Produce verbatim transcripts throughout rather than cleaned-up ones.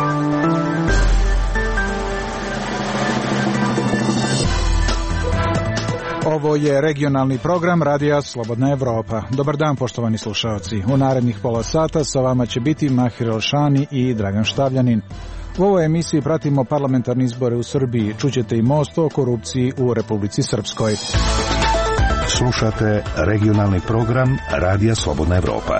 Ovo je regionalni program Radija Slobodna Evropa. Dobar dan, poštovani slušaoci. U narednih pola sata sa vama će biti Mahir Elšani i Dragan Štavljanin. U ovoj emisiji pratimo parlamentarne izbore u Srbiji. Čućete i most o korupciji u Republici Srpskoj. Slušate regionalni program Radija Slobodna Evropa.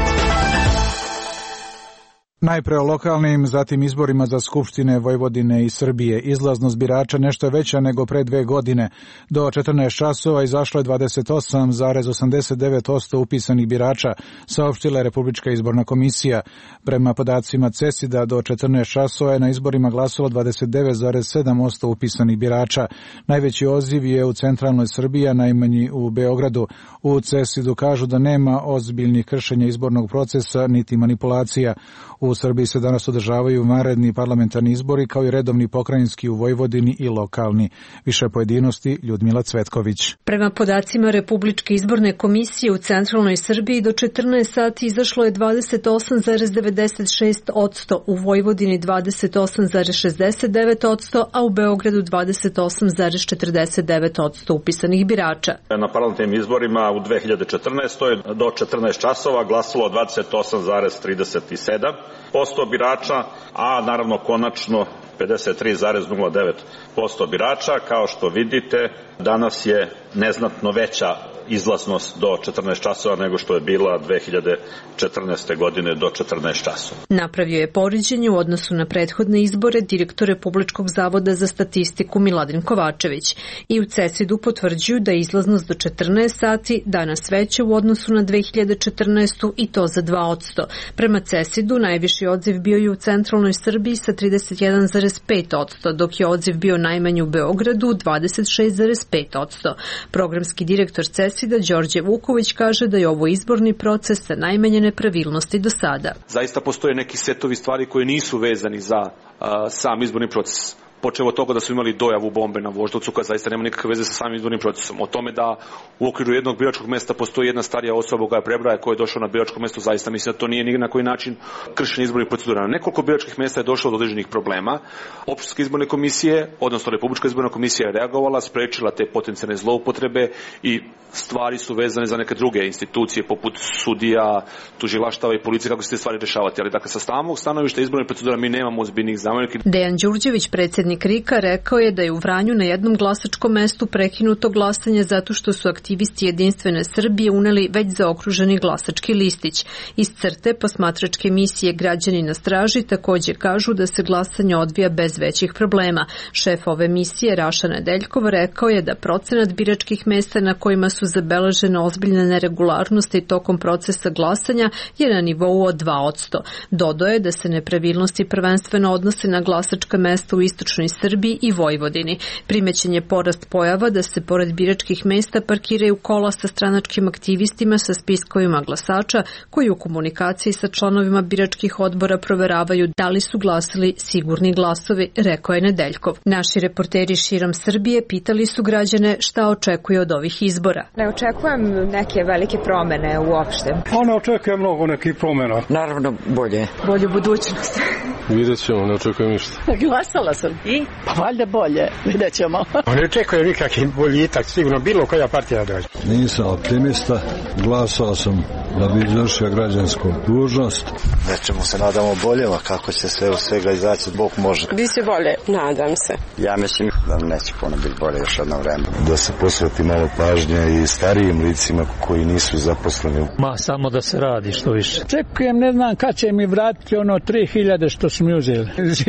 Najpre o lokalnim, zatim izborima za skupštine Vojvodine i Srbije. Izlaznost birača nešto je veća nego pre dve godine. Do četrnaest časova izašlo je dvadeset osam zarez osamdeset devet posto upisanih birača, saopštila je Republička izborna komisija. Prema podacima CESID-a do četrnaest časova je na izborima glasalo dvadeset devet zarez sedam posto upisanih birača. Najveći odziv je u centralnoj Srbiji, a najmanji u Beogradu. U CESID-u kažu da nema ozbiljnih kršenja izbornog procesa niti manipulacija. U Srbiji se danas održavaju vanredni parlamentarni izbori kao i redovni pokrajinski u Vojvodini i lokalni. Više pojedinosti Ljudmila Cvetković. Prema podacima Republičke izborne komisije u centralnoj Srbiji do četrnaest sati izašlo je dvadeset osam zarez devedeset šest posto, u Vojvodini dvadeset osam zarez šezdeset devet posto, a u Beogradu dvadeset osam zarez četrdeset devet posto upisanih birača. Na parlamentarnim izborima u dve hiljade četrnaestoj do četrnaest časova glasalo dvadeset osam zarez trideset sedam posto birača, a naravno konačno pedeset tri zarez nula devet posto birača. Kao što vidite, danas je neznatno veća izlaznost do četrnaest časova nego što je bila dve hiljade četrnaeste. godine do četrnaest časova. Napravio je poređenje u odnosu na prethodne izbore direktor Republičkog zavoda za statistiku Miladin Kovačević. I u CESID-u potvrđuju da je izlaznost do četrnaest sati danas veća u odnosu na dve hiljade četrnaestu. i to za dva posto. Prema CESID-u najviši odziv bio je u centralnoj Srbiji sa trideset jedan zarez pet posto, dok je odziv bio najmanji u Beogradu dvadeset šest zarez pet posto. Programski direktor CESID da Đorđe Vuković kaže da je ovo izborni proces sa najmanje nepravilnosti do sada. Zaista postoje neki setovi stvari koji nisu vezani za uh, sam izborni proces. Počeo od toga da su imali dojavu bombe na Voždovcu koja zaista nema nikakve veze sa samim izbornim procesom. O tome da u okviru jednog biračkog mesta postoji jedna starija osoba koja je prebraja koja je došla na biračko mesto, zaista mislim da to nije ni na koji način kršenje izbornih procedura. Na nekoliko biračkih mesta je došlo do određenih problema. Opštinske izborne komisije, odnosno Republička izborna komisija je reagovala, sprečila te potencijalne zloupotrebe i stvari su vezane za neke druge institucije poput sudija, tužilaštava i policije kako se te stvari rešavati. Ali dakle sa samog stanovišta izbornih procedura mi nemamo ozbiljnih zamerki. Dejan Đurđević, predsjednik Rika, rekao je da je u Vranju na jednom glasačkom mestu prekinuto glasanje zato što su aktivisti Jedinstvene Srbije uneli već zaokruženi glasački listić. Iz CRTE posmatračke misije Građani na straži također kažu da se glasanje odvija bez većih problema. Šef ove misije Raša Nedeljkov rekao je da procenat biračkih mesta na kojima su zabeležene ozbiljne neregularnosti tokom procesa glasanja je na nivou od dva posto. Dodao je da se nepravilnosti prvenstveno odnose na glasačka mesta u istočnoj Srbiji i Vojvodini. Primećen je porast pojava da se pored biračkih mesta parkiraju kola sa stranačkim aktivistima sa spiskovima glasača koji u komunikaciji sa članovima biračkih odbora proveravaju da li su glasili sigurni glasovi, rekao je Nedeljkov. Naši reporteri širom Srbije pitali su građane šta očekuju od ovih izbora. Ne očekujem neke velike promene uopšte. Ona očekuje mnogo nekih promjena. Naravno bolje. Bolju budućnost. Vidjet ćemo, ne očekujem ništa. Glasala sam. I? Pa valjda bolje, vidjet ćemo. Ne očekujem nikakvi boljitak, sigurno bilo koja partija dođe. Nisam optimista, glasao sam da bi izvršio građansku dužnost. Nečemu se nadamo boljeva, kako će sve u svega izaći, Bog može. Biće bolje, nadam se. Ja mislim da neće puno biti bolje još jedno vreme. Da se posveti malo pažnje i starijim licima koji nisu zaposleni. Ma, samo da se radi što više. Čekujem, ne znam kad će mi vratiti ono tri hiljade što su mi uzeli.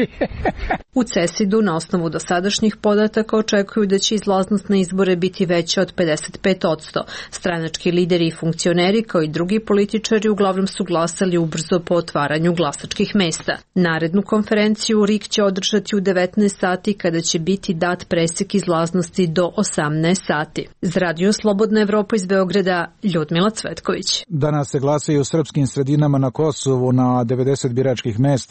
U CESID-u na osnovu dosadašnjih podataka očekuju da će izlaznost na izbore biti veća od pedeset pet posto. Stranački lideri i funkcioneri kao i drugi političari uglavnom su glasali ubrzo po otvaranju glasačkih mesta. Narednu konferenciju RIK će održati u devetnaest sati kada će biti dat presek izlaznosti do osamnaest sati. Za Radio Slobodna Evropa iz Beograda, Ljudmila Cvetković. Danas se glasaju u srpskim sredinama na Kosovu na devedeset biračkih mesta koja su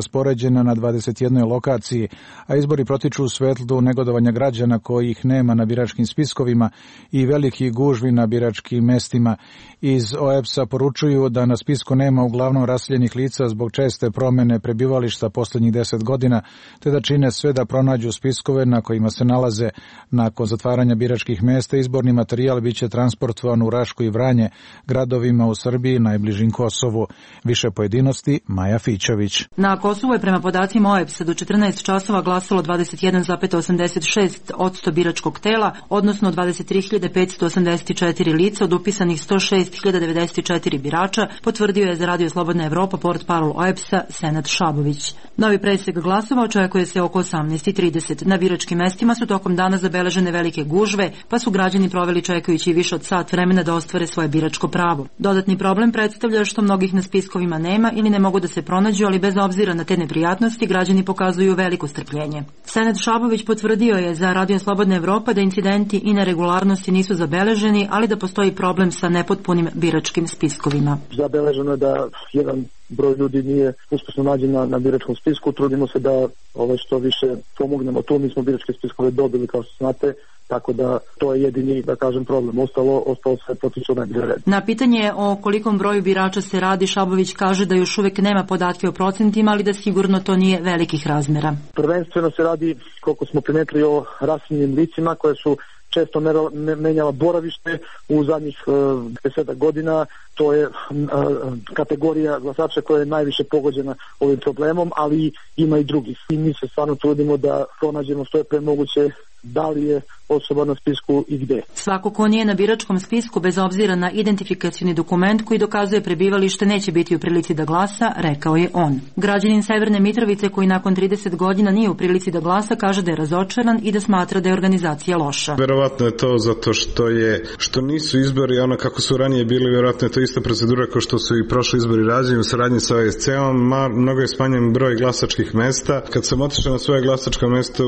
raspoređena na dvadeset jednoj lokaciji, a izbori protiču u svetlu negodovanja građana kojih nema na biračkim spiskovima i velikih gužvi na biračkim mestima. Iz O E P S-a poručuju da na spisku nema uglavnom raseljenih lica zbog česte promene prebivališta poslednjih deset godina, te da čine sve da pronađu spiskove na kojima se nalaze. Nakon zatvaranja biračkih mesta, izborni materijal biće transportovan u Rašku i Vranje, gradovima u Srbiji najbližim Kosovu. Više pojedinosti, Maja Fićović. Na Kosovu je prema podacima O E P S-a do četrnaest časova glasalo dvadeset jedan zarez osamdeset šest posto biračkog tela, odnosno dvadeset tri hiljade petsto osamdeset četiri lica od upisanih sto šest hiljada devedeset četiri birača, potvrdio je za Radio Slobodna Evropa portparol O E P S-a Senad Šabović. Novi presek glasova očekuje se oko osamnaest i trideset. Na biračkim mestima su tokom dana zabeležene velike gužve, pa su građani proveli čekajući više od sat vremena da ostvare svoje biračko pravo. Dodatni problem predstavlja što mnogih na spiskovima nema ili ne mogu da se pronađu, ali bez obzira na te neprijatnosti građani pokazuju veliko strpljenje. Senad Šabović potvrdio je za Radio Slobodna Evropa da incidenti i neregularnosti nisu zabeleženi, ali da postoji problem sa nepotpunim biračkim spiskovima. Zabeleženo je da jedan broj ljudi nije uspešno nađen na, na biračkom spisku. Trudimo se da ovaj što više pomognemo tu. Mi smo biračke spiskove dobili, kao što znate, tako da to je jedini, da kažem, problem. Ostalo, ostalo sve potiče u najbolji red. Na pitanje o kolikom broju birača se radi, Šabović kaže da još uvek nema podatke o procentima, ali da sigurno to nije velikih razmera. Prvenstveno se radi, koliko smo primetili, o raseljenim licima koje su često menjala boravište u zadnjih desetak godina. To je kategorija glasača koja je najviše pogođena ovim problemom, ali ima i drugih. I mi se stvarno trudimo da pronađemo što je pre moguće da li je osoba na spisku i gde. Svako ko nije na biračkom spisku, bez obzira na identifikacioni dokument koji dokazuje prebivalište, neće biti u prilici da glasa, rekao je on. Građanin Severne Mitrovice koji nakon trideset godina nije u prilici da glasa kaže da je razočaran i da smatra da je organizacija loša. Verovatno je to zato što je što nisu izbori ono kako su ranije bili, verovatno je to ista procedura kao što su i prošli izbori rađeni u saradnji sa O E S C-om, mnogo je smanjen broj glasačkih mesta. Kad sam otišao na svoje glasačko mesto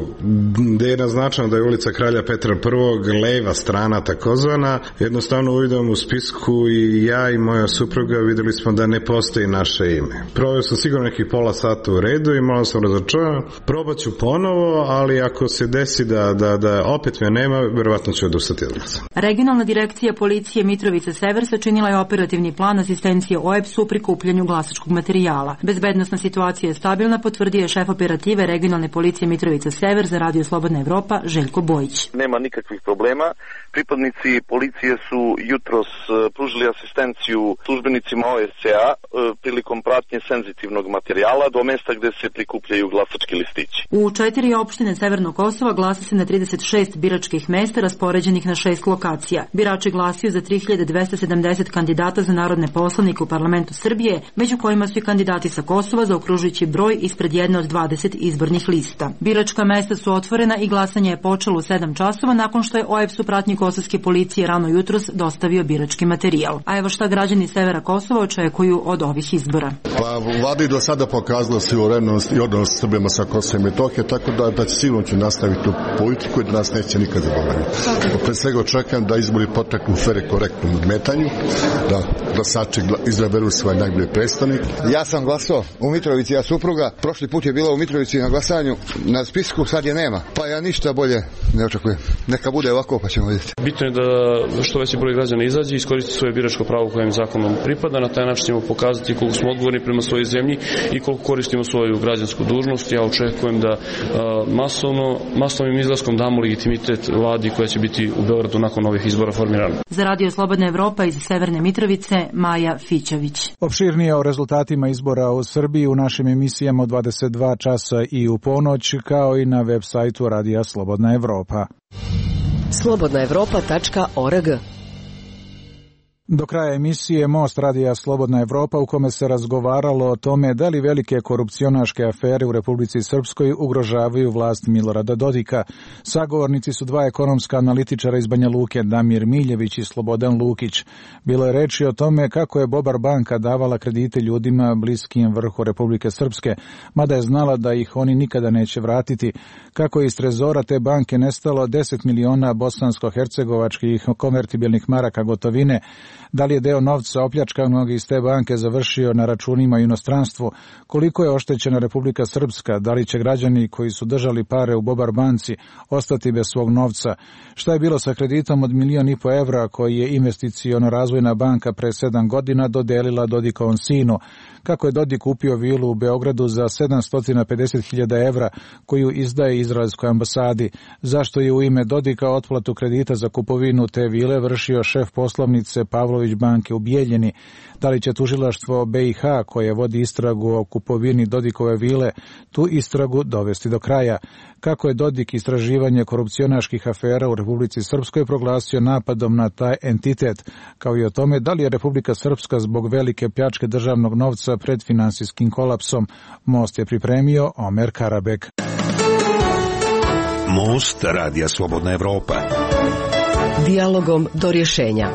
gde je naznačeno da je ulica Kralja Petra prvog, leva strana takozvana, jednostavno uvidom u spisku i ja i moja supruga videli smo da ne postoji naše ime. Proveo sam sigurno nekih pola sata u redu i malo sam razočaran. Probat ću ponovo, ali ako se desi da, da, da opet me nema, verovatno ću odustati od glasa. Regionalna direkcija policije Mitrovice Sever sačinila je operativni plan asistencije O E P S-u u prikupljanju glasačkog materijala. Bezbednosna situacija je stabilna, potvrdio je šef operative regionalne policije Mitrovice Sever za Radio Slobodna Evropa Željko Bojić. Nema nikakvih problema. Pripadnici policije su jutros pružili asistenciju službenicima O E S C-a prilikom pratnje senzitivnog materijala do mesta gde se prikupljaju glasački listići. U četiri opštine Severnog Kosova glasa se na trideset šest biračkih mesta raspoređenih na šest lokacija. Birači glasaju za tri hiljade dvesta sedamdeset kandidata za narodne poslanike u parlamentu Srbije, među kojima su i kandidati sa Kosova za okružujući broj ispred jedne od dvadeset izbornih lista. Biračka mesta su otvorena i glasanje je počelo u sedam časova nakon što je O E P S u pratnji kosovske policije rano jutros dostavio birački materijal. A evo šta građani severa Kosova očekuju od ovih izbora. Pa vlada i do sada pokazala suverenost i odnos Srbima sa Kosova i Metohije, tako da, da će sigurno će nastaviti tu politiku i da nas neće nikad zaboraviti. Pre svega očekujem da izbori poteknu u fer i korektnom odmetanju, da glasači izaberu svoj najbolji predstavnik. Ja sam glasao u Mitrovici, ja supruga. Prošli put je bila u Mitrovici na glasanju, na spisku sad je nema. Pa ja ništa bolje ne očekujem. Neka bude ovako pa ćemo vidjeti. Bitno je da što veći broj građana izađe i iskoristi svoje biračko pravo kojem zakonom pripada. Na taj način ćemo pokazati koliko smo odgovorni prema svojoj zemlji i koliko koristimo svoju građansku dužnost. Ja očekujem da masovno, masovnim izlaskom damo legitimitet vladi koja će biti u Beogradu nakon ovih izbora formirana. Za Radio Slobodna Evropa iz Severne Mitrovice, Maja Fićović. Opširnije o rezultatima izbora u Srbiji u našim emisijama od dvadeset dva časa i u ponoć, kao i na web sajtu Radija Slobodna Evropa. slobodna evropa tačka org. Do kraja emisije Most Radija Slobodna Evropa, u kome se razgovaralo o tome da li velike korupcionaške afere u Republici Srpskoj ugrožavaju vlast Milorada Dodika. Sagovornici su dva ekonomska analitičara iz Banja Luke, Damir Miljević i Slobodan Lukić. Bilo je reči o tome kako je Bobar banka davala kredite ljudima bliskim vrhu Republike Srpske, mada je znala da ih oni nikada neće vratiti. Kako je iz trezora te banke nestalo deset miliona bosansko-hercegovačkih konvertibilnih maraka gotovine, Da li je deo novca opljačkanog iz te banke završio na računima u inostranstvu? Koliko je oštećena Republika Srpska? Da li će građani koji su držali pare u Bobar banci ostati bez svog novca? Šta je bilo sa kreditom od milion i po evra koji je investiciono razvojna banka pre sedam godina dodelila Dodikovom sinu? Kako je Dodik kupio vilu u Beogradu za sedamsto pedeset hiljada evra koju izdaje izraelskoj ambasadi? Zašto je u ime Dodika otplatu kredita za kupovinu te vile vršio šef poslovnice Pavlović banke u Bijeljini? Da li će tužilaštvo B i H koje vodi istragu o kupovini Dodikove vile tu istragu dovesti do kraja? Kako je Dodik istraživanje korupcionaških afera u Republici Srpskoj proglasio napadom na taj entitet, kao i o tome da li je Republika Srpska zbog velike pljačke državnog novca pred finansijskim kolapsom? Most je pripremio Omer Karabek. Most Radija Slobodna Evropa. Dijalogom do rješenja.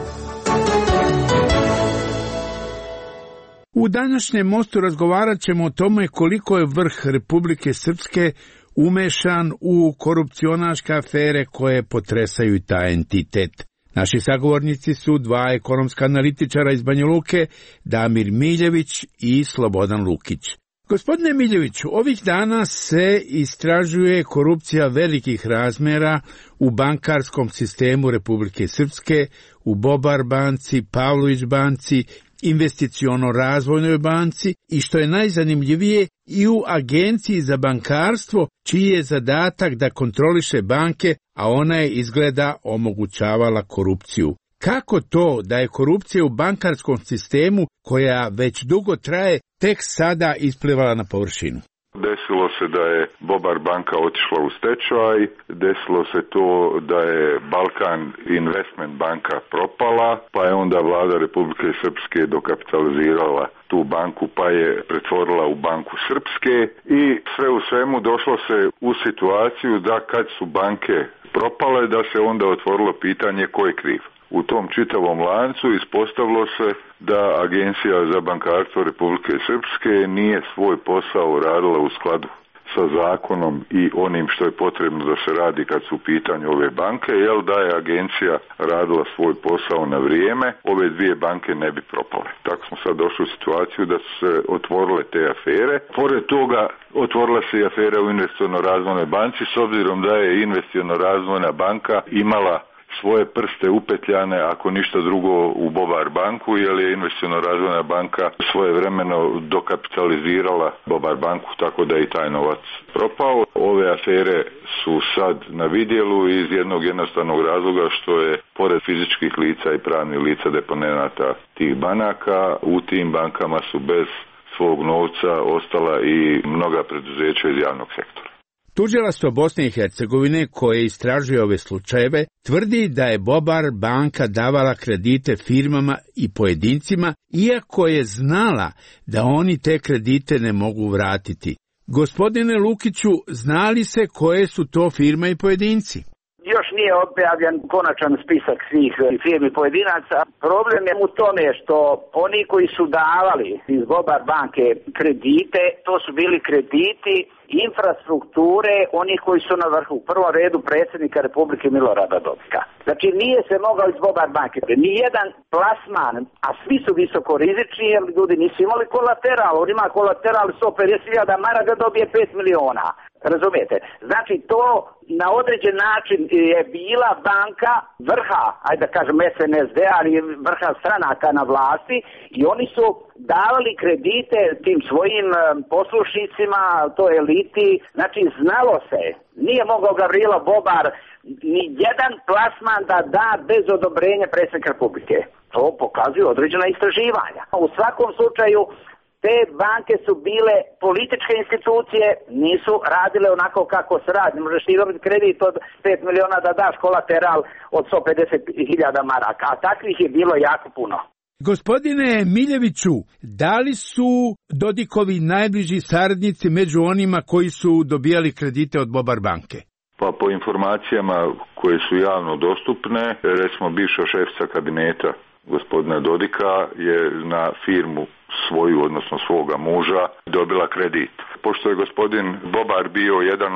U današnjem mostu razgovarat ćemo o tome koliko je vrh Republike Srpske umešan u korupcionaške afere koje potresaju taj entitet. Naši sagovornici su dva ekonomska analitičara iz Banja Luke, Damir Miljević i Slobodan Lukić. Gospodine Miljeviću, ovih dana se istražuje korupcija velikih razmera u bankarskom sistemu Republike Srpske, u Bobar banci, Pavlović banci, investiciono-razvojnoj banci i što je najzanimljivije i u Agenciji za bankarstvo, čiji je zadatak da kontroliše banke, a ona je izgleda omogućavala korupciju. Kako to da je korupcija u bankarskom sistemu, koja već dugo traje, tek sada isplivala na površinu? Desilo se da je Bobar banka otišla u stečaj, desilo se to da je Balkan Investment banka propala, pa je onda vlada Republike Srpske dokapitalizirala tu banku pa je pretvorila u Banku Srpske i sve u svemu došlo se u situaciju da kad su banke propale da se onda otvorilo pitanje ko je kriv. U tom čitavom lancu ispostavilo se da Agencija za bankarstvo Republike Srpske nije svoj posao radila u skladu sa zakonom i onim što je potrebno da se radi kad su u pitanju ove banke, jel da je agencija radila svoj posao na vrijeme, ove dvije banke ne bi propale. Tako smo sad došli u situaciju da su se otvorile te afere. Pored toga otvorila se i afera u investiciono-razvojnoj banci, s obzirom da je investiciono-razvojna banka imala svoje prste upetljane, ako ništa drugo, u Bobar banku, jer je investiciono-razvojna banka svojevremeno dokapitalizirala Bobar banku, tako da je i taj novac propao. Ove afere su sad na vidjelu iz jednog jednostavnog razloga što je, pored fizičkih lica i pravnih lica deponenata tih banaka, u tim bankama su bez svog novca ostala i mnoga preduzeća iz javnog sektora. Tužilaštvo Bosne i Hercegovine, koje istražuje ove slučajeve, tvrdi da je Bobar banka davala kredite firmama i pojedincima, iako je znala da oni te kredite ne mogu vratiti. Gospodine Lukiću, znali se koje su to firme i pojedinci? Još nije objavljen konačan spisak svih firmi pojedinaca. Problem je u tome što oni koji su davali iz Bobar banke kredite, to su bili krediti infrastrukture onih koji su na vrhu. U prvom redu predsjednika Republike Milorada Dodika. Znači nije se mogao iz Bobar banke. Nijedan plasman, a svi su visoko rizični jer ljudi nisu imali kolateral. On ima kolateral sto pedeset hiljada maraka, dobije pet miliona. Razumijete? Znači to na određen način je bila banka vrha, ajde da kažem S N S D, ali vrha stranaka na vlasti i oni su davali kredite tim svojim poslušnicima, to eliti, znači znalo se, nije mogao Gavrilo Bobar ni jedan plasman da da bez odobrenja predsjednika Republike. To pokazuju određena istraživanja. U svakom slučaju te banke su bile političke institucije, nisu radile onako kako se radi. Možeš ti dobiti kredit od pet miliona da daš kolateral od sto pedeset hiljada maraka, a takvih je bilo jako puno. Gospodine Miljeviću, da li su Dodikovi najbliži saradnici među onima koji su dobijali kredite od Bobar banke? Pa po informacijama koje su javno dostupne, recimo bivša šefica kabineta gospodina Dodika je na firmu svoju, odnosno svoga muža, dobila kredit. Pošto je gospodin Bobar bio jedan od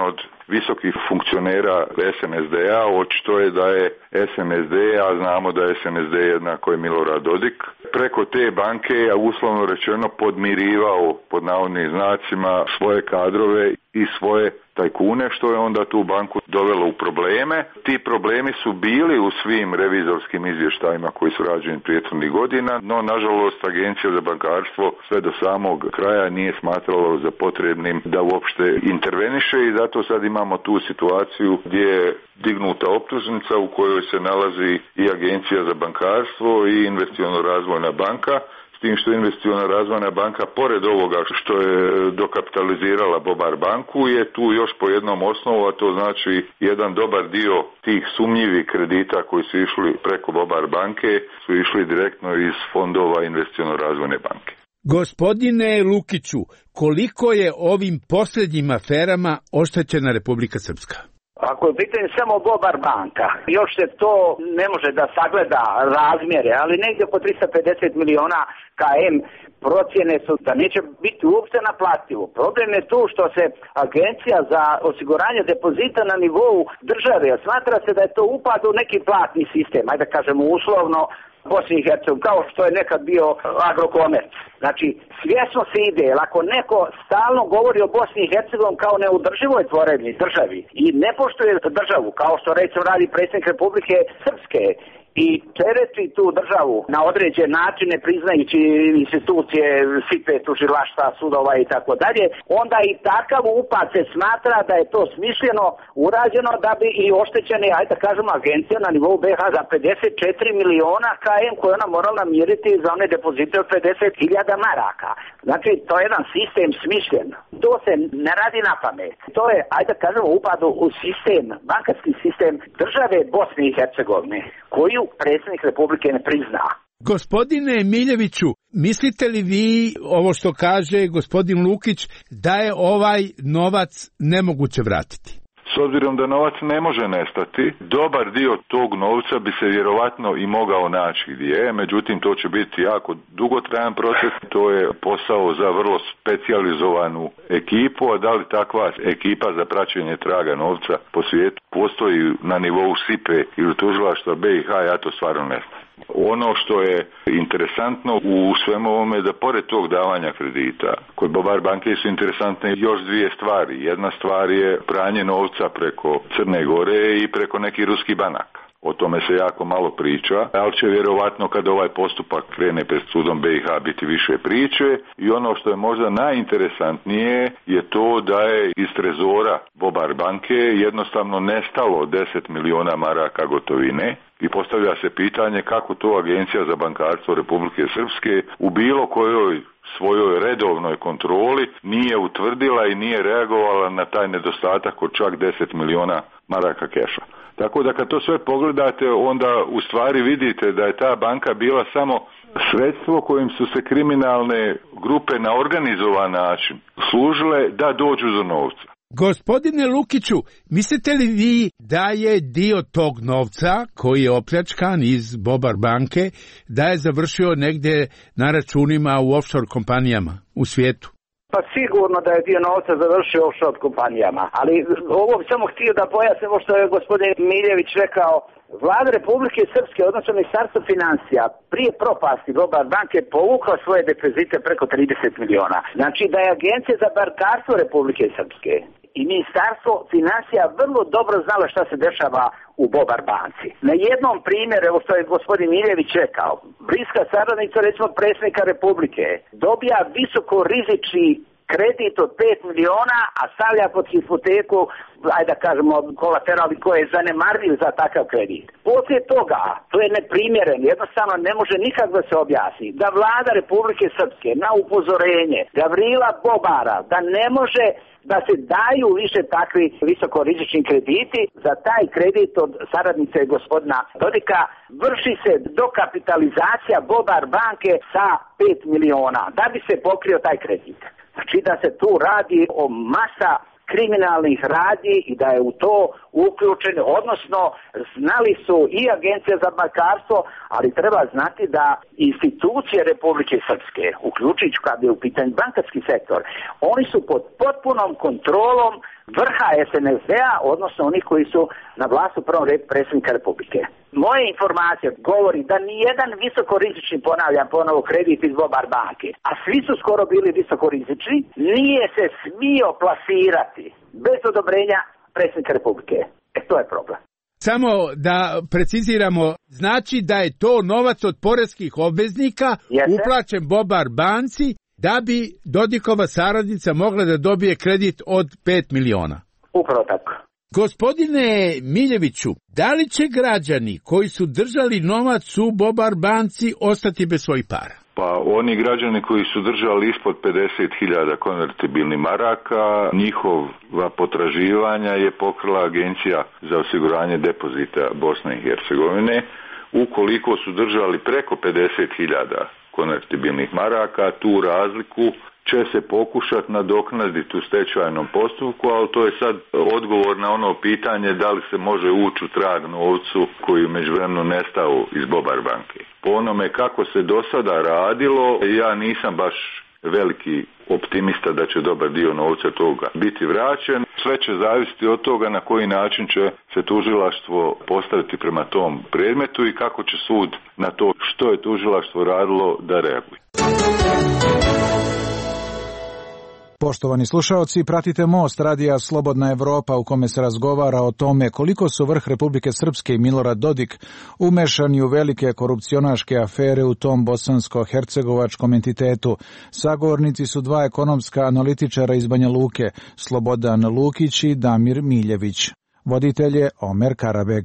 visokih funkcionera es en es de a. Očito je da je es en es de, a znamo da je es en es de jednako je Milorad Dodik, preko te banke je uslovno rečeno podmirivao pod navodnim znacima svoje kadrove i svoje tajkune, što je onda tu banku dovelo u probleme. Ti problemi su bili u svim revizorskim izvještajima koji su rađeni prethodnih godina, no nažalost Agencija za bankarstvo sve do samog kraja nije smatralo za potrebnim da uopšte interveniše i zato sad imamo tu situaciju gdje je dignuta optužnica u kojoj se nalazi i Agencija za bankarstvo i Investiciono-razvojna banka, s tim što Investiciona razvojna banka, pored ovoga što je dokapitalizirala Bobar banku, je tu još po jednom osnovu, a to znači jedan dobar dio tih sumnjivih kredita koji su išli preko Bobar banke su išli direktno iz fondova Investiciona razvojne banke. Gospodine Lukiću, koliko je ovim posljednjim aferama oštećena Republika Srpska? Ako je u pitanju samo Bobar banka, još se to ne može da sagleda razmjere, ali negdje oko tristo pedeset miliona ka em procjene su da neće biti uopšte naplativo. Problem je tu što se Agencija za osiguranje depozita na nivou države, smatra se da je to upad u neki platni sistem, ajde da kažemo uslovno, Bosni i Hercegovini, kao što je nekad bio Agrokomerc. Znači, svjesno se ide, jer ako neko stalno govori o Bosni i Hercegovini kao neudrživoj tvorevni državi i ne poštuje državu, kao što recimo radi predsjednik Republike Srpske, i tereti tu državu na određen način ne priznajući institucije S I P E, tužilaštva, sudova i tako dalje, onda i takav upad se smatra da je to smišljeno urađeno da bi i oštećene, ajde da kažemo, agencija na nivou be ha za pedeset četiri miliona ka em koje ona morala namiriti za one depozite od pedeset hiljada maraka. Znači, to je jedan sistem smišljen. To se ne radi na pamet. To je, ajde da kažemo, upad u sistem, bankarski sistem države Bosne i Hercegovine, koju predsjednik Republike ne prizna. Gospodine Miljeviću, mislite li vi, ovo što kaže gospodin Lukić, da je ovaj novac nemoguće vratiti? S obzirom da novac ne može nestati, dobar dio tog novca bi se vjerovatno i mogao naći gdje, međutim to će biti jako dugotrajan proces, to je posao za vrlo specijalizovanu ekipu, a da li takva ekipa za praćenje traga novca po svijetu postoji na nivou S I P E ili tužilaštva be i ha, ja to stvarno ne znam. Ono što je interesantno u svemu ovome je da pored tog davanja kredita, kod Bobar banke su interesantne još dvije stvari. Jedna stvar je pranje novca preko Crne Gore i preko nekih ruskih banaka. O tome se jako malo priča, ali će vjerovatno kad ovaj postupak krene pred sudom be i ha biti više priče i ono što je možda najinteresantnije je to da je iz trezora Bobar banke jednostavno nestalo deset miliona maraka gotovine i postavlja se pitanje kako to Agencija za bankarstvo Republike Srpske u bilo kojoj svojoj redovnoj kontroli nije utvrdila i nije reagovala na taj nedostatak od čak deset miliona maraka keša. Tako da kad to sve pogledate, onda u stvari vidite da je ta banka bila samo sredstvo kojim su se kriminalne grupe na organizovan način služile da dođu do novca. Gospodine Lukiću, mislite li vi da je dio tog novca koji je opljačkan iz Bobar banke, da je završio negdje na računima u offshore kompanijama u svijetu? Pa sigurno da je dio novca završio u offshore kompanijama, ali ovo bi samo htio da pojasnimo što je gospodin Miljević rekao. Vlada Republike Srpske, odnosno Ministarstvo financija, prije propasti Bobar banke povukla svoje depozite preko trideset miliona. Znači da je Agencija za bankarstvo Republike Srpske i Ministarstvo financija vrlo dobro znalo šta se dešava u Bobar banci. Na jednom primjeru, evo što je gospodin Miljević rekao, bliska saradnica, recimo predsjednika Republike, dobija visoko rizični kredit od pet miliona, a stavlja pod hipoteku, ajde da kažemo, kolateral koji je zanemarljiv za takav kredit. Poslije toga, to je neprimjeren, jednostavno ne može nikak da se objasni, da vlada Republike Srpske na upozorenje Gavrila Bobara da ne može da se daju više takvi visokorizični krediti, za taj kredit od saradnice gospodina Dodika vrši se dokapitalizacija Bobar banke sa pet miliona, da bi se pokrio taj kredit. Znači da se tu radi o masa kriminalnih radnji i da je u to uključen, odnosno znali su i Agencija za bankarstvo, ali treba znati da institucije Republike Srpske, uključujući kad je u pitanju bankarski sektor, oni su pod potpunom kontrolom vrha es en es de a, odnosno oni koji su na vlasti u prvom redu predsjednika Republike. Moje informacije govori da nijedan visokorizični, ponavljam ponovo, kredit iz Bobar banke, a svi su skoro bili visokorizični, nije se smio plasirati bez odobrenja predsjednika Republike. E, to je problem. Samo da preciziramo, znači da je to novac od poreskih obveznika Jeste? uplaćen Bobar banci da bi Dodikova saradnica mogla da dobije kredit od pet miliona. Upravo tako. Gospodine Miljeviću, da li će građani koji su držali novac u Bobar banci ostati bez svojih para? Pa oni građani koji su držali ispod pedeset hiljada konvertibilnih maraka, njihova potraživanja je pokrila Agencija za osiguranje depozita Bosne i Hercegovine. Ukoliko su držali preko pedeset hiljada konvertibilnih maraka, tu razliku će se pokušati nadoknaditi u stečajnom postupku, ali to je sad odgovor na ono pitanje da li se može ući u trag novcu koji je međuvremenu nestao iz Bobar banke. Po onome kako se do sada radilo, ja nisam baš veliki optimista da će dobar dio novca toga biti vraćen. Sve će zavisiti od toga na koji način će se tužilaštvo postaviti prema tom predmetu i kako će sud na to što je tužilaštvo radilo da reaguje. Poštovani slušaoci, pratite Most radija Slobodna Evropa u kome se razgovara o tome koliko su vrh Republike Srpske i Milorad Dodik umešani u velike korupcionaške afere u tom bosansko-hercegovačkom entitetu. Sagovornici su dva ekonomska analitičara iz Banja Luke, Slobodan Lukić i Damir Miljević. Voditelj je Omer Karabeg.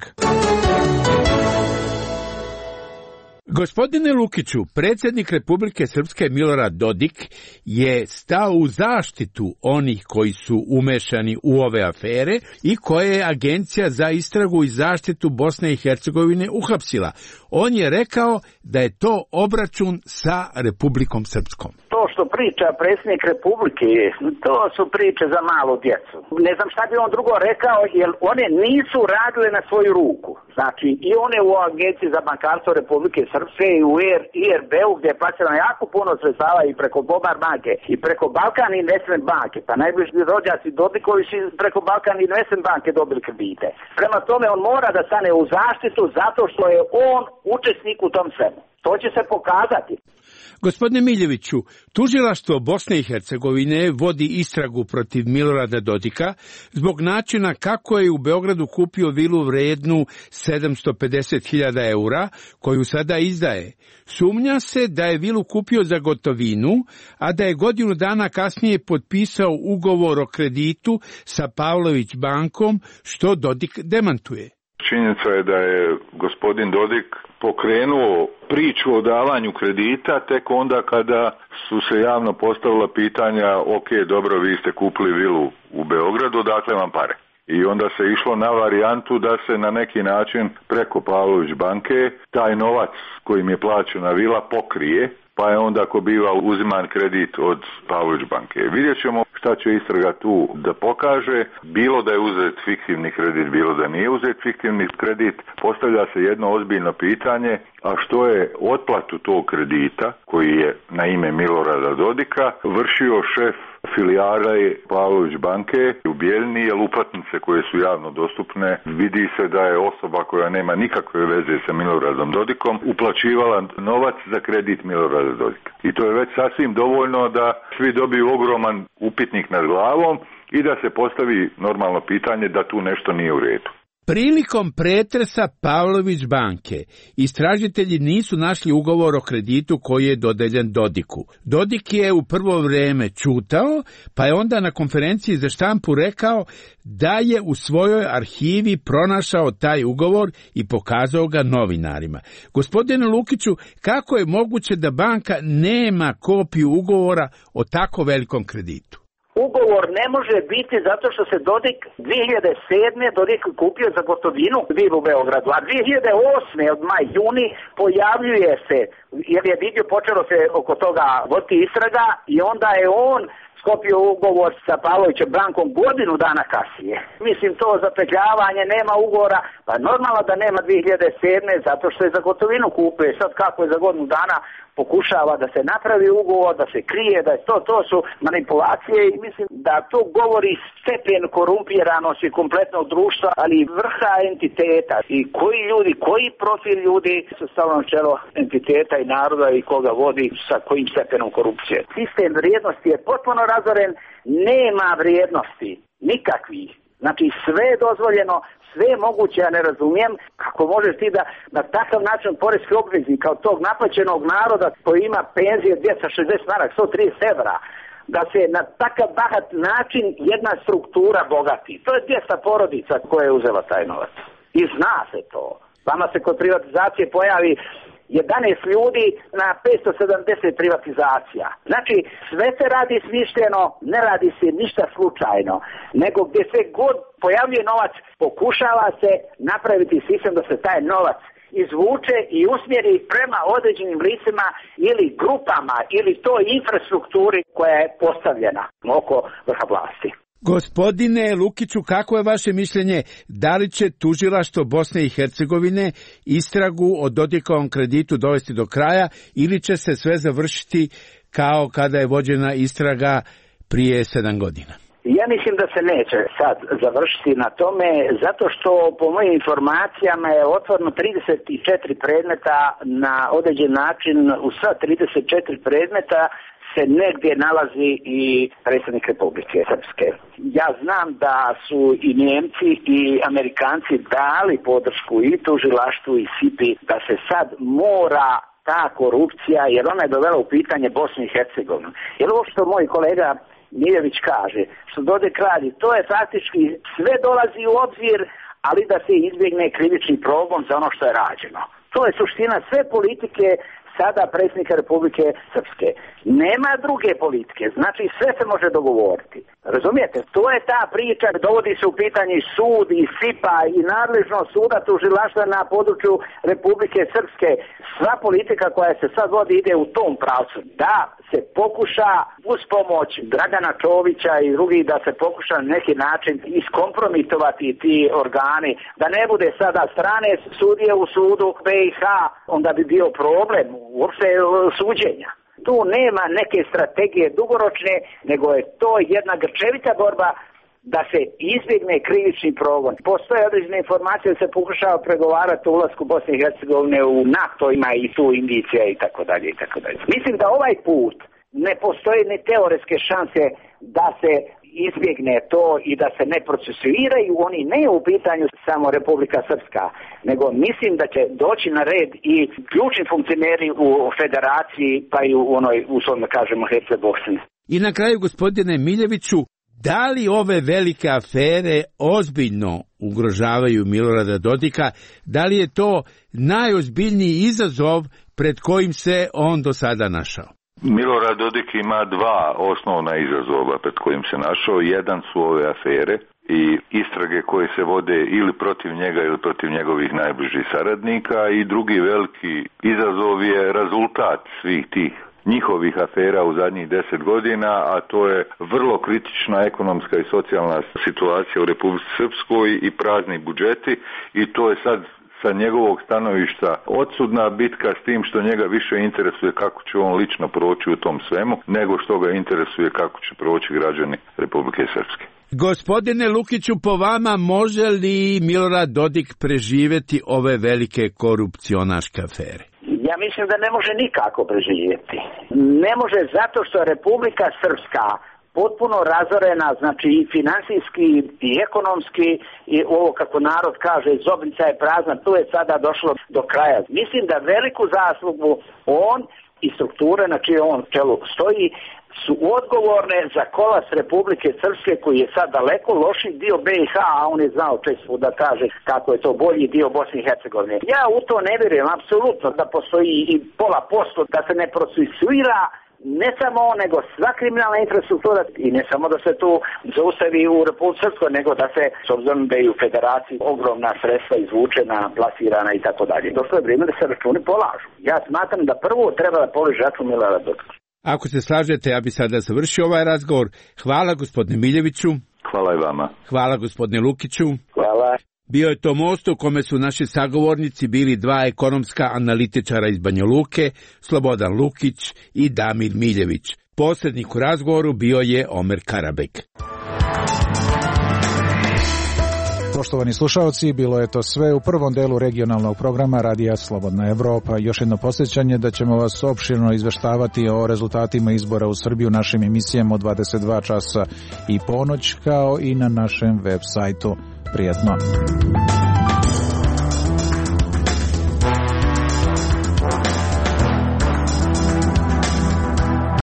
Gospodine Lukiću, predsjednik Republike Srpske Milorad Dodik je stao u zaštitu onih koji su umešani u ove afere i koje je Agencija za istragu i zaštitu Bosne i Hercegovine uhapsila. On je rekao da je to obračun sa Republikom Srpskom. To što priča predsjednik Republike, to su priče za malu djecu. Ne znam šta bi on drugo rekao, jer one nisu radile na svoju ruku. Znači, i one u Agenciji za bankarstvo Republike Srpske i u I R B-u gdje je plaćeno jako puno sredstava i preko Bobar banke i preko Balkan Investment banke, pa najbliži rođaci Dodikovi su preko Balkan Investment banke dobili kredite. Prema tome on mora da stane u zaštitu zato što je on učesnik u tom svemu. To će se pokazati. Gospodine Miljeviću, tužilaštvo Bosne i Hercegovine vodi istragu protiv Milorada Dodika zbog načina kako je u Beogradu kupio vilu vrednu sedamsto pedeset hiljada eura, koju sada izdaje. Sumnja se da je vilu kupio za gotovinu, a da je godinu dana kasnije potpisao ugovor o kreditu sa Pavlović bankom, što Dodik demantuje. Činjenica je da je gospodin Dodik pokrenuo priču o davanju kredita tek onda kada su se javno postavila pitanja, ok, dobro, vi ste kupili vilu u Beogradu, dakle vam pare. I onda se išlo na varijantu da se na neki način preko Pavlović banke taj novac kojim je plaćena vila pokrije, pa je onda ako biva uziman kredit od Pavlović banke. Vidjet ćemo šta će istraga tu da pokaže, bilo da je uzet fiktivni kredit, bilo da nije uzet fiktivni kredit, postavlja se jedno ozbiljno pitanje, a što je otplatu tog kredita, koji je na ime Milorada Dodika, vršio šef filijale Pavlović banke u Bijeljni, jer uplatnice koje su javno dostupne, vidi se da je osoba koja nema nikakve veze sa Miloradom Dodikom uplaćivala novac za kredit Milorada Dodika. I to je već sasvim dovoljno da svi dobiju ogroman upitnik nad glavom i da se postavi normalno pitanje da tu nešto nije u redu. Prilikom pretresa Pavlović banke, istražitelji nisu našli ugovor o kreditu koji je dodeljen Dodiku. Dodik je u prvo vrijeme ćutao, pa je onda na konferenciji za štampu rekao da je u svojoj arhivi pronašao taj ugovor i pokazao ga novinarima. Gospodine Lukiću, kako je moguće da banka nema kopiju ugovora o tako velikom kreditu? Ugovor ne može biti zato što se Dodik dvije hiljade sedme Dodik kupio za gotovinu vilu u Beogradu, a dvije hiljade osme od maj, juni pojavljuje se, jer je vidio, počelo se oko toga voditi istraga i onda je on sklopio ugovor sa Pavlovićem bankom godinu dana kasnije. Mislim, to zapetljavanje, nema ugovora, pa normalno da nema dvije hiljade sedme zato što je za gotovinu kupio. Sad kako je za godinu dana pokušava da se napravi ugovor, da se krije, da je to, to su manipulacije i mislim da to govori stepen korumpiranosti kompletnog društva, ali i vrha entiteta i koji ljudi, koji profil ljudi su stavno na čelo entiteta i naroda i koga vodi sa kojim stepenom korupcije. Sistem vrijednosti je potpuno razoren, nema vrijednosti, nikakvih. Znači sve je dozvoljeno, sve je moguće, ja ne razumijem kako možeš ti da na takav način poreski obveznik kao tog naplaćenog naroda koji ima penzije dvjesto šezdeset maraka, sto trideset evra, da se na takav bahat način jedna struktura bogati. To je dvjesto porodica koja je uzela taj novac. I zna se to. Vama se kod privatizacije pojavi jedanaest ljudi na petsto sedamdeset privatizacija. Znači, sve se radi smišljeno, ne radi se ništa slučajno, nego gdje se god pojavljuje novac, pokušava se napraviti sistem da se taj novac izvuče i usmjeri prema određenim licima ili grupama ili toj infrastrukturi koja je postavljena oko vrha vlasti. Gospodine Lukiću, kako je vaše mišljenje, da li će tužilaštvo Bosne i Hercegovine istragu o Dodikovom kreditu dovesti do kraja ili će se sve završiti kao kada je vođena istraga prije sedam godina? Ja mislim da se neće sad završiti na tome, zato što po mojim informacijama je otvoreno trideset četiri predmeta na određen način. U sva trideset četiri predmeta se negdje nalazi i predsjednik Republike Srpske. Ja znam da su i Njemci i Amerikanci dali podršku i tužilaštvu i S I P I da se sad mora ta korupcija, jer ona je dovela u pitanje Bosnu i Hercegovinu. Jer ovo što moj kolega Miljević kaže, što Dodik radi, to je faktički sve dolazi u obzir, ali da se izbjegne krivični progon za ono što je rađeno. To je suština sve politike sada predsjednika Republike Srpske. Nema druge politike, znači sve se može dogovoriti. Razumijete? To je ta priča, dovodi se u pitanje sud i S I P A i nadležnost suda tužilaštva na području Republike Srpske. Sva politika koja se sad vodi ide u tom pravcu. Da se pokuša uz pomoć Dragana Čovića i drugih da se pokuša na neki način iskompromitovati ti organi. Da ne bude sada strane sudije u sudu B i H, onda bi bio problem uopšte suđenja. Tu nema neke strategije dugoročne, nego je to jedna grčevita borba da se izbjegne krivični progon. Postoje određene informacije da se pokušava pregovarati o ulasku Bosne i Hercegovine u NATO, ima i tu indicija i tako dalje i tako dalje. Mislim da ovaj put ne postoje ni teoretske šanse da se izbjegne to i da se ne procesuiraju, oni ne u pitanju samo Republika Srpska, nego mislim da će doći na red i ključni funkcioneri u federaciji, pa i u onoj, uslovno kažemo, Herce Bosne. I na kraju, gospodine Miljeviću, da li ove velike afere ozbiljno ugrožavaju Milorada Dodika? Da li je to najozbiljniji izazov pred kojim se on do sada našao? Milorad Dodik ima dva osnovna izazova pred kojim se našao. Jedan su ove afere i istrage koje se vode ili protiv njega ili protiv njegovih najbližih saradnika, i drugi veliki izazov je rezultat svih tih njihovih afera u zadnjih deset godina, a to je vrlo kritična ekonomska i socijalna situacija u Republici Srpskoj i prazni budžeti, i to je sad sa njegovog stanovišta odsudna bitka, s tim što njega više interesuje kako će on lično proći u tom svemu, nego što ga interesuje kako će proći građani Republike Srpske. Gospodine Lukiću, po vama može li Milorad Dodik preživjeti ove velike korupcionaške afere? Ja mislim da ne može nikako preživjeti. Ne može zato što Republika Srpska potpuno razorena, znači i financijski i ekonomski, i ovo kako narod kaže, zobnica je prazna, tu je sada došlo do kraja. Mislim da veliku zaslugu on i strukture na čije on čelu stoji su odgovorne za kolaps Republike Srpske, koji je sad daleko loši dio B i H, a on je znao često da kaže kako je to bolji dio Bosne i Hercegovine. Ja u to ne vjerujem apsolutno da postoji i pola posto da se ne procesuira ne samo on, nego sva kriminalna infrastruktura, i ne samo da se tu zaustavi u Republici Srpskoj, nego da se, s obzirom da je u federaciji ogromna sredstva izvučena, plasirana i tako dalje. Došlo je vrijeme da se računi polažu. Ja smatram da prvo treba da položi račun Milorad Dodik. Ako se slažete, ja bi sada završio ovaj razgovor. Hvala gospodine Miljeviću. Hvala i vama. Hvala gospodine Lukiću. Hvala. Bio je to most u kome su naši sagovornici bili dva ekonomska analitičara iz Banja Luke, Slobodan Lukić i Damir Miljević. Posrednik u razgovoru bio je Omer Karabek. Poštovani slušalci, bilo je to sve u prvom delu regionalnog programa Radija Slobodna Evropa. Još jedno podsjećanje da ćemo vas opširno izveštavati o rezultatima izbora u Srbiji u našim emisijama od dvadeset dva časa i ponoć, kao i na našem web sajtu. Prijetno.